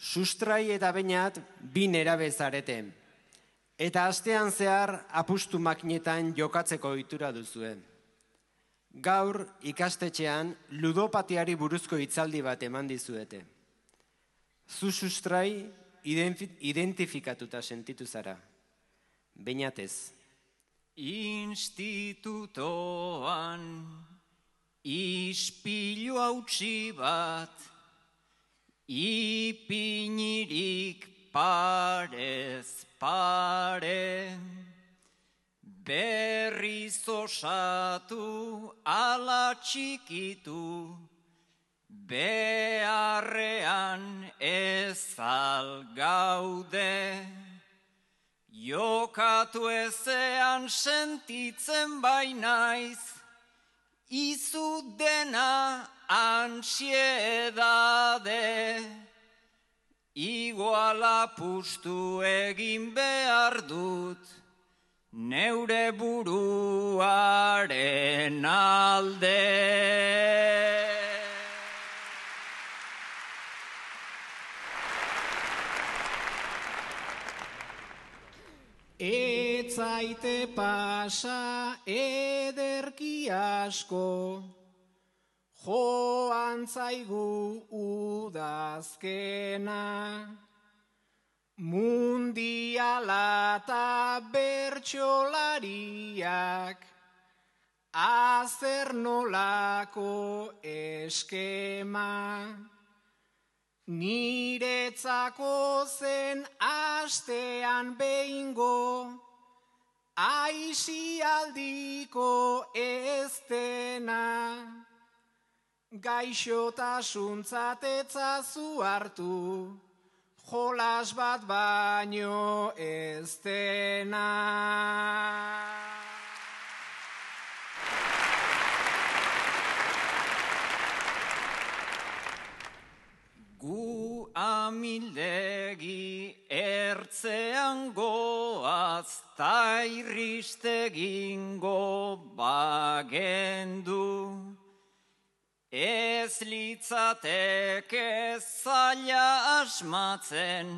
Sustrai eta Beñat bi nerabe zarete, eta astean zehar apustu makinetan jokatzeko ohitura duzue. Gaur ikastetxean ludopatiari buruzko hitzaldi bat eman dizuete. Zu sustrai identifikatuta sentitu zara. Beñatez. Institutoan ispilu hautsi bat, ipinirik parez pare, berriz osatu ala txikitu, beharrean ezal gaude, jokatu ezean sentitzen bainaiz, izu dena ansiedade, igual apustu egin behar dut, neure buruaren alde. Etzaite pasa ederki asko, joan zaigu udazkena, mundiala eta bertsolariak, azer nolako eskema. Niretzako zen astean behingo, aisialdiko eztena, gaixotasuntzat etzazu hartu, jolas bat baino ez dena. Gu amildegi ertzean goaz, ta irristegingo bagendu. Ez litzateke zaila asmatzen,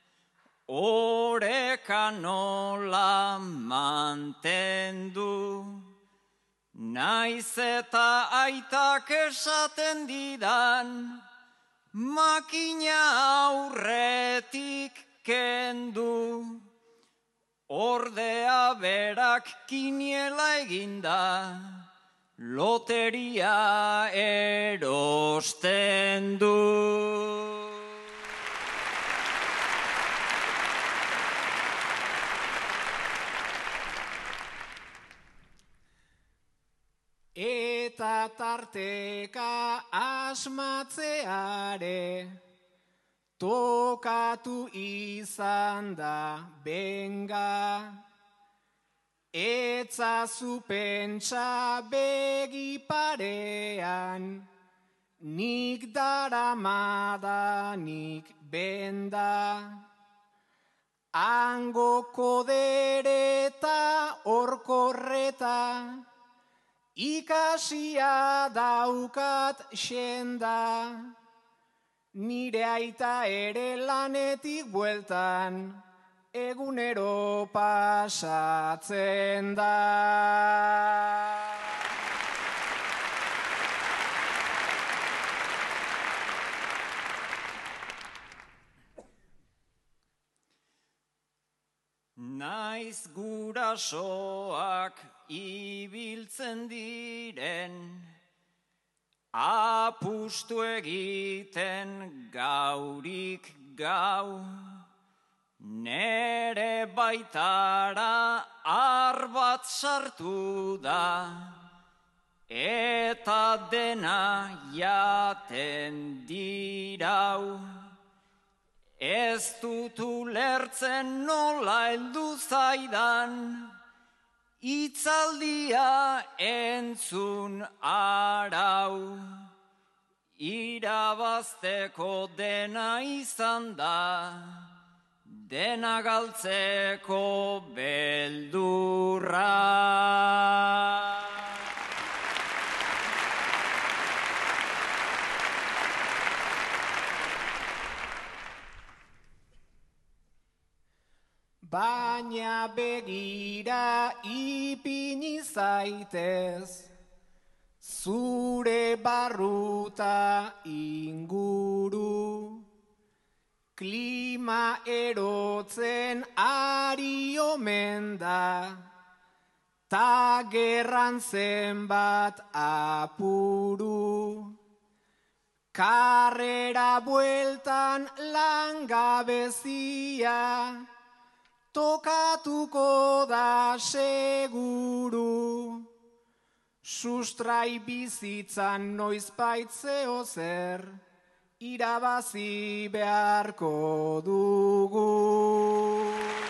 oreka nola mantendu. Naiz eta aitak esaten didan, makina aurretik kendu, ordea berak kiniela eginda, loteria erosten du. Eta tarteka asmatzeare, tokatu izan da benga. Etzazu pentsa begi parean, nik daramadanik benda. Hango kodereta orkorreta, ikasia daukat xenda, nire aita ere lanetik bueltan, egunero pasatzen da. Naiz gurasoak ibiltzen diren, apustu egiten gaurik gau, nere baitara arbat sartu da, eta dena jaten dirau. Ez dut ulertzen nola heldu zaidan, hitzaldia entzun arau. Irabazteko dena izan da, dena galtzeko beldurra. baina begira ipini zaitez, zure barruta inguru, klima erotzen ari omen da, ta gerran zenbat apuru. Karrera bueltan langabezia, tokatuko da seguru. Sustrai bizitzan noizbait zeo zer, irabazi beharko dugu.